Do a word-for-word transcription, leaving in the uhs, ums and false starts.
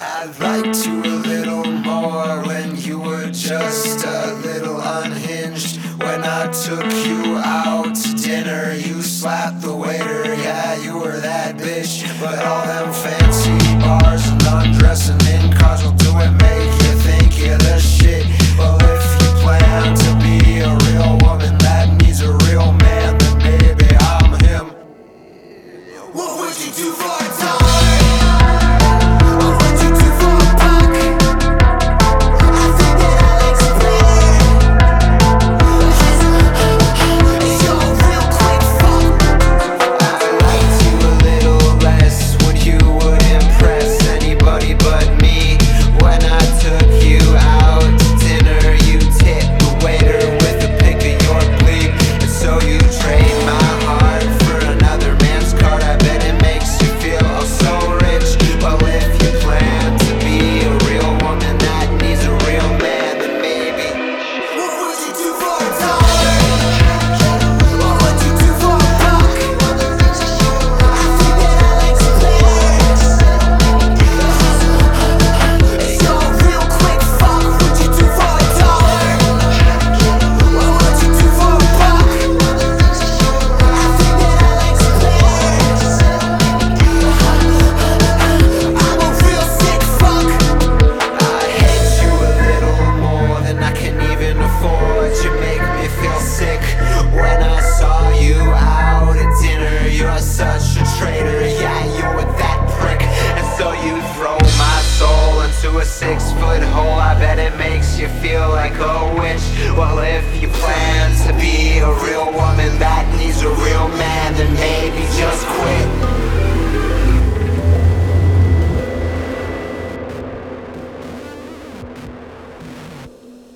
I liked you a little more when you were just a little unhinged. When I took you out to dinner, you slapped the waiter. Yeah, you were that bitch. But all them fancy bars and undressing in cars will do it, make you think you're the shit. Well, if you plan to be a real woman that needs a real man, then maybe I'm him. What would you do for a time? A six foot hole, I bet it makes you feel like a witch. Well, if you plan to be a real woman that needs a real man, then maybe just quit.